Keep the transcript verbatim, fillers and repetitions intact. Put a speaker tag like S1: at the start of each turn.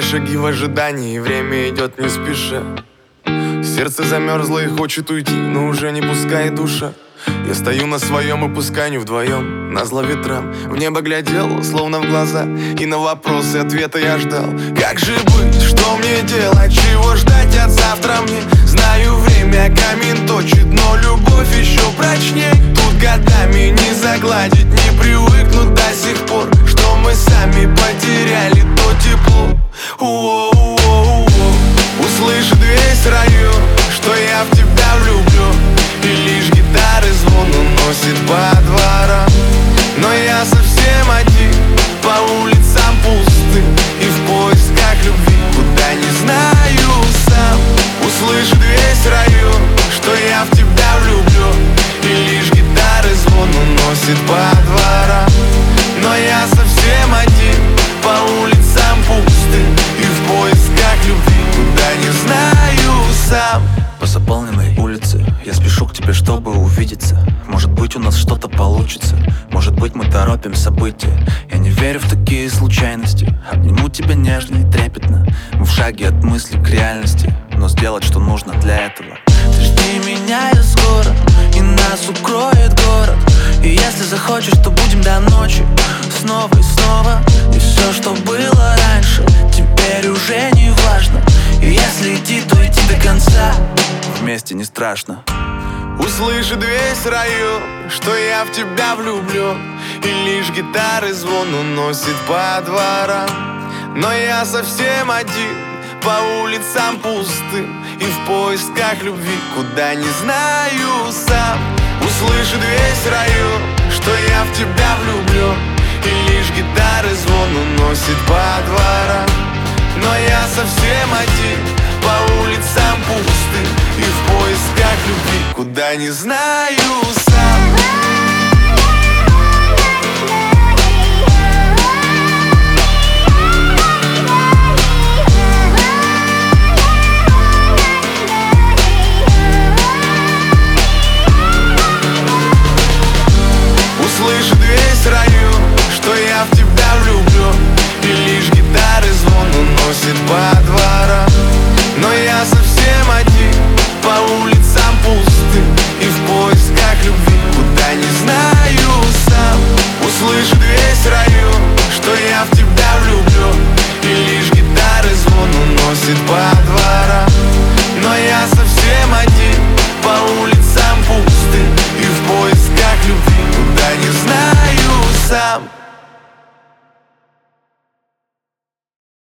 S1: шаги в ожидании, время идет не спеша. Сердце замерзло и хочет уйти, но уже не пускай душа. Я стою на своем и пускай не вдвоем, назло ветрам. В небо глядел, словно в глаза, и на вопросы ответа я ждал. Как же быть, что мне делать, чего ждать от завтра мне? Знаю, время камень точит, но любовь еще прочней. Тут годами не загладить, не привыкнуть до сих пор, что мы сами потеряли то тепло. У-о-у-о-у-о. Услышит весь район, что я в тебя влюблен, и лишь гитары звон уносит по дворам. Но я совсем один, по улицам пустым, и в поисках любви, куда не знаю сам. Услышит весь район, что я в тебя влюблен, и лишь гитары звон уносит по дворам. Но я совсем один, по улицам пустым, и в поисках любви, куда не знаю сам.
S2: По заполненной улице я спешу к тебе, чтобы увидеться. Может быть, у нас что-то получится, может быть, мы торопим события. Я не верю в такие случайности, обниму тебя нежно и трепетно. Мы в шаге от мысли к реальности, но сделать, что нужно для этого. Ты жди меня, я скоро, и нас укроет город. И если захочешь, то будем до ночи, снова и снова. И все, что было раньше, теперь уже не важно. И если идти, то идти до конца, вместе не страшно.
S1: Услышит весь район, что я в тебя влюблен, и лишь гитары звон уносит по дворам. Но я совсем один, по улицам пустым, и в поисках любви, куда не знаю сам. Услышит весь район, что я в тебя влюблен, и лишь гитары звон уносит по дворам. Но я совсем один, по улицам пустым, и в поисках любви, куда не знаю сам. Услышит весь район, что я в тебя влюблен, и лишь гитары звон уносит по дворам. Но я совсем один, по улицам пустым, и в поисках любви, куда не знаю сам. Услышит весь район, что я в тебя влюблен, и лишь гитары звон уносит по дворам.